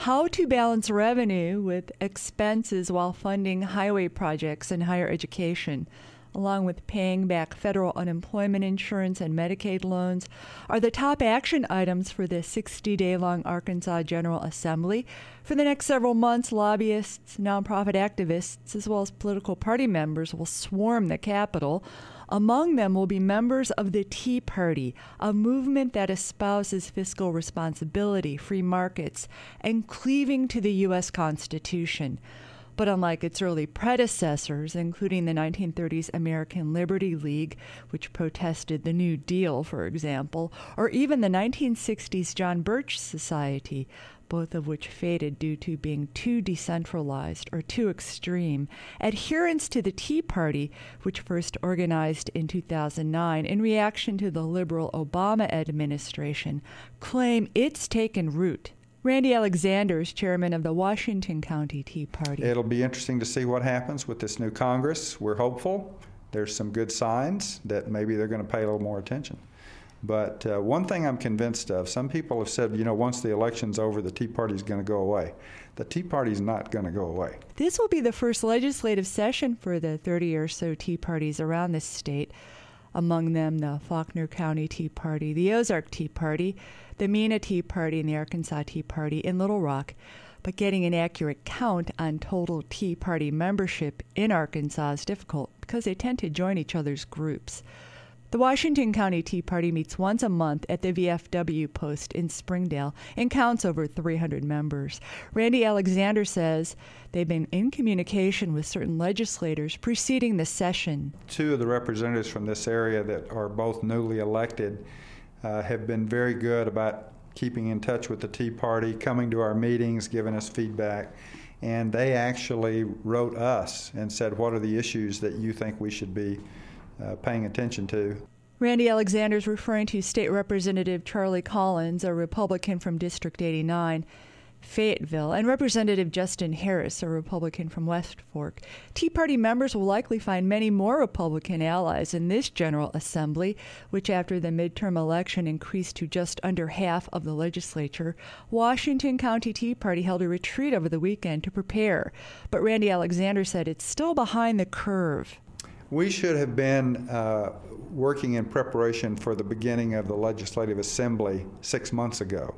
how to balance revenue with expenses while funding highway projects and higher education, along with paying back federal unemployment insurance and Medicaid loans, are the top action items for the 60-day-long Arkansas General Assembly. For the next several months, lobbyists, nonprofit activists, as well as political party members will swarm the Capitol. Among them will be members of the Tea Party, a movement that espouses fiscal responsibility, free markets, and cleaving to the U.S. Constitution. But unlike its early predecessors, including the 1930s American Liberty League, which protested the New Deal, for example, or even the 1960s John Birch Society, both of which faded due to being too decentralized or too extreme, adherents to the Tea Party, which first organized in 2009 in reaction to the liberal Obama administration, claim it's taken root. Randy Alexander is chairman of the Washington County Tea Party. It'll be interesting to see what happens with this new Congress. We're hopeful. There's some good signs that maybe they're going to pay a little more attention. But one thing I'm convinced of, some people have said, once the election's over, the Tea Party's going to go away. The Tea Party's not going to go away. This will be the first legislative session for the 30 or so Tea Parties around this state. Among them, the Faulkner County Tea Party, the Ozark Tea Party, the Mena Tea Party, and the Arkansas Tea Party in Little Rock. But getting an accurate count on total Tea Party membership in Arkansas is difficult because they tend to join each other's groups. The Washington County Tea Party meets once a month at the VFW post in Springdale and counts over 300 members. Randy Alexander says they've been in communication with certain legislators preceding the session. Two of the representatives from this area that are both newly elected have been very good about keeping in touch with the Tea Party, coming to our meetings, giving us feedback. And they actually wrote us and said, what are the issues that you think we should be paying attention to? Randy Alexander is referring to State Representative Charlie Collins, a Republican from District 89, Fayetteville, and Representative Justin Harris, a Republican from West Fork. Tea Party members will likely find many more Republican allies in this General Assembly, which after the midterm election increased to just under half of the legislature. Washington County Tea Party held a retreat over the weekend to prepare, but Randy Alexander said it's still behind the curve. We should have been working in preparation for the beginning of the Legislative Assembly 6 months ago,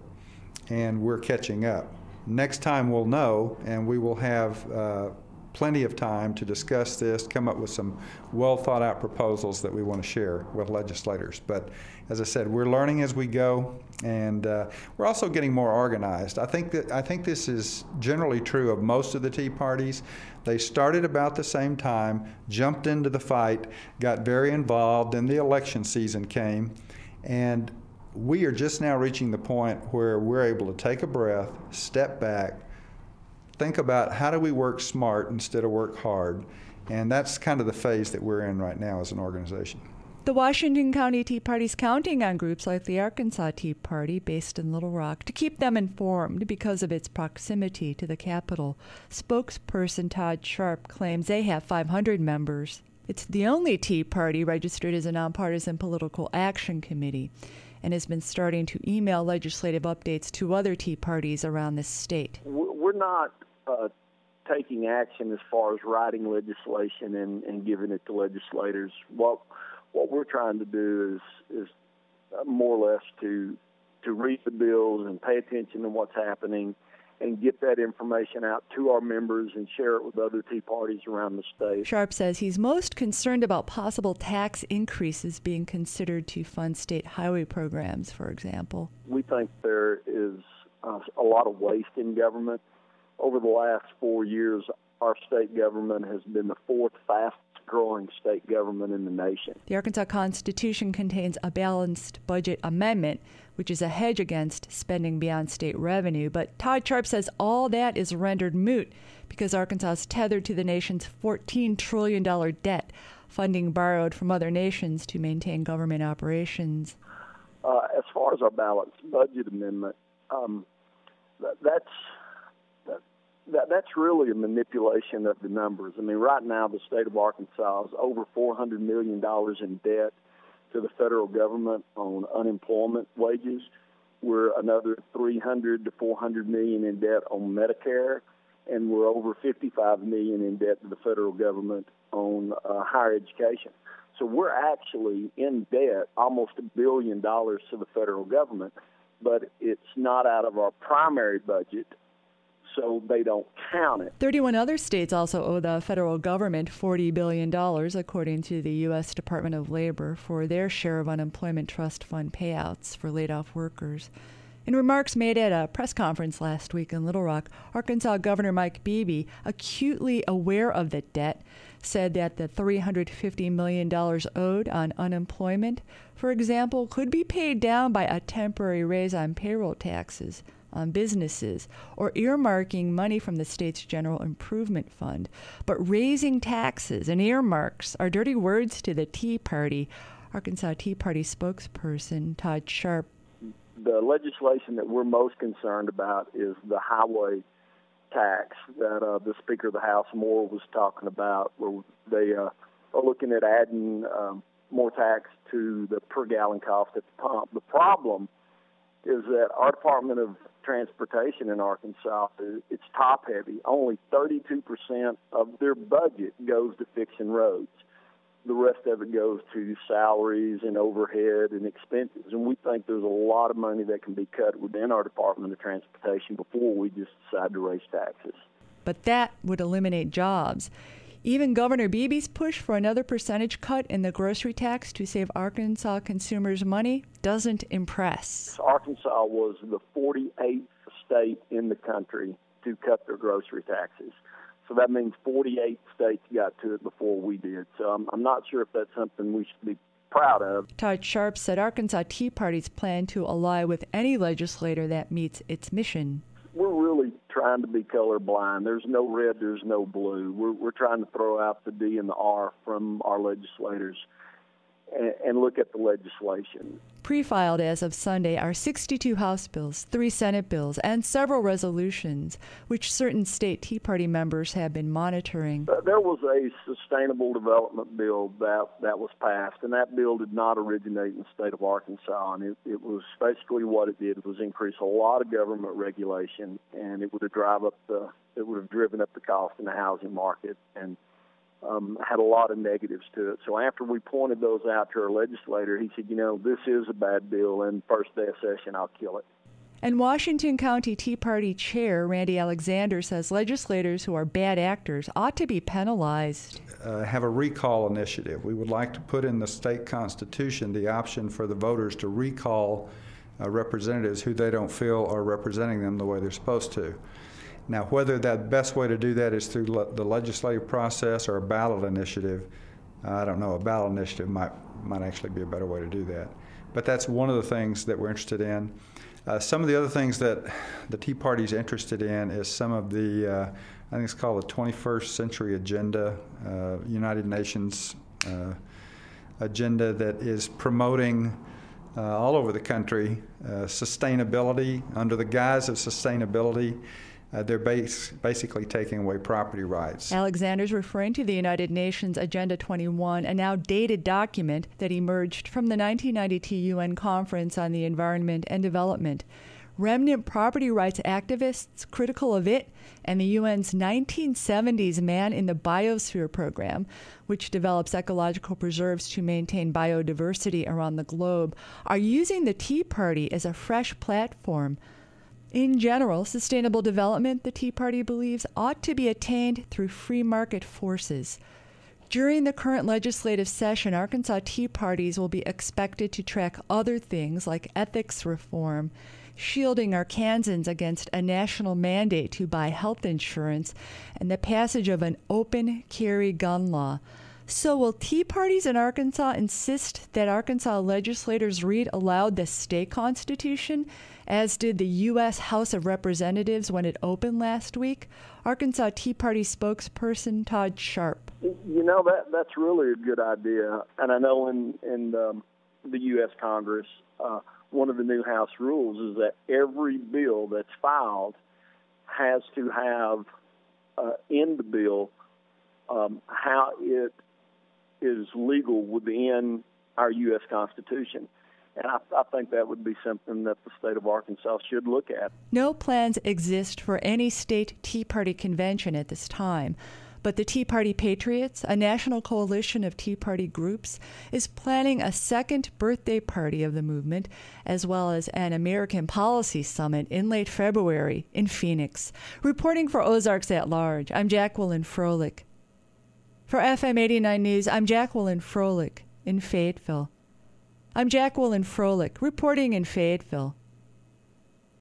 and we're catching up. Next time we'll know, and we will have plenty of time to discuss this, come up with some well-thought-out proposals that we want to share with legislators. But as I said, we're learning as we go, and we're also getting more organized. I think this is generally true of most of the Tea Parties. They started about the same time, jumped into the fight, got very involved, and the election season came, and we are just now reaching the point where we're able to take a breath, step back, think about how do we work smart instead of work hard, and that's kind of the phase that we're in right now as an organization. The Washington County Tea Party is counting on groups like the Arkansas Tea Party, based in Little Rock, to keep them informed because of its proximity to the Capitol. Spokesperson Todd Sharp claims they have 500 members. It's the only Tea Party registered as a nonpartisan political action committee and has been starting to email legislative updates to other Tea Parties around the state. We're not taking action as far as writing legislation and giving it to legislators. What we're trying to do is more or less to read the bills and pay attention to what's happening and get that information out to our members and share it with other Tea Parties around the state. Sharp says he's most concerned about possible tax increases being considered to fund state highway programs, for example. We think there is a lot of waste in government. Over the last 4 years, our state government has been the fourth fastest growing state government in the nation. The Arkansas Constitution contains a balanced budget amendment, which is a hedge against spending beyond state revenue. But Todd Sharp says all that is rendered moot because Arkansas is tethered to the nation's $14 trillion debt, funding borrowed from other nations to maintain government operations. As far as our balanced budget amendment, that's really a manipulation of the numbers. I mean, right now the state of Arkansas is over $400 million in debt to the federal government on unemployment wages, We're another 300 to 400 million in debt on Medicare, and we're over 55 million in debt to the federal government on higher education. So we're actually in debt almost $1 billion to the federal government, but it's not out of our primary budget, so they don't count it. 31 other states also owe the federal government $40 billion, according to the U.S. Department of Labor, for their share of unemployment trust fund payouts for laid-off workers. In remarks made at a press conference last week in Little Rock, Arkansas Governor Mike Beebe, acutely aware of the debt, said that the $350 million owed on unemployment, for example, could be paid down by a temporary raise on payroll taxes on businesses or earmarking money from the state's general improvement fund. But raising taxes and earmarks are dirty words to the Tea Party. Arkansas Tea Party spokesperson Todd Sharp. The legislation that we're most concerned about is the highway tax that the Speaker of the House, Moore, was talking about, where they are looking at adding more tax to the per gallon cost at the pump. The problem is that our Department of Transportation in Arkansas, it's top heavy. Only 32% of their budget goes to fixing roads. The rest of it goes to salaries and overhead and expenses. And we think there's a lot of money that can be cut within our Department of Transportation before we just decide to raise taxes. But that would eliminate jobs. Even Governor Beebe's push for another percentage cut in the grocery tax to save Arkansas consumers money doesn't impress. Arkansas was the 48th state in the country to cut their grocery taxes. So that means 48 states got to it before we did. So I'm not sure if that's something we should be proud of. Todd Sharp said Arkansas Tea Party's plan to ally with any legislator that meets its mission. We're really trying to be colorblind. There's no red, there's no blue. We're trying to throw out the D and the R from our legislators and look at the legislation. Pre-filed as of Sunday are 62 House bills, 3 Senate bills, and several resolutions, which certain state Tea Party members have been monitoring. There was a sustainable development bill that was passed, and that bill did not originate in the state of Arkansas. And it was basically what it did was increase a lot of government regulation, and it would have driven up the cost in the housing market and had a lot of negatives to it. So after we pointed those out to our legislator, he said, this is a bad bill, and first day of session, I'll kill it. And Washington County Tea Party Chair Randy Alexander says legislators who are bad actors ought to be penalized. Have a recall initiative. We would like to put in the state constitution the option for the voters to recall representatives who they don't feel are representing them the way they're supposed to. Now, whether the best way to do that is through the legislative process or a ballot initiative, I don't know. A ballot initiative might actually be a better way to do that. But that's one of the things that we're interested in. Some of the other things that the Tea Party is interested in is some of the, I think it's called the 21st Century Agenda, United Nations agenda that is promoting all over the country sustainability. Under the guise of sustainability, they're basically taking away property rights. Alexander's referring to the United Nations Agenda 21, a now dated document that emerged from the 1992 UN Conference on the Environment and Development. Remnant property rights activists critical of it and the UN's 1970s Man in the Biosphere program, which develops ecological preserves to maintain biodiversity around the globe, are using the Tea Party as a fresh platform. In general, sustainable development, the Tea Party believes, ought to be attained through free market forces. During the current legislative session, Arkansas Tea Parties will be expected to track other things like ethics reform, shielding Arkansans against a national mandate to buy health insurance, and the passage of an open carry gun law. So will Tea Parties in Arkansas insist that Arkansas legislators read aloud the state constitution, as did the U.S. House of Representatives when it opened last week? Arkansas Tea Party spokesperson Todd Sharp. That's really a good idea. And I know in the U.S. Congress, one of the new House rules is that every bill that's filed has to have in the bill how it is legal within our U.S. Constitution. And I think that would be something that the state of Arkansas should look at. No plans exist for any state Tea Party convention at this time, but the Tea Party Patriots, a national coalition of Tea Party groups, is planning a second birthday party of the movement, as well as an American Policy Summit in late February in Phoenix. Reporting for Ozarks at Large, I'm Jacqueline Froelich. For FM 89 News, I'm Jacqueline Froelich in Fayetteville. I'm Jacqueline Froelich, reporting in Fayetteville.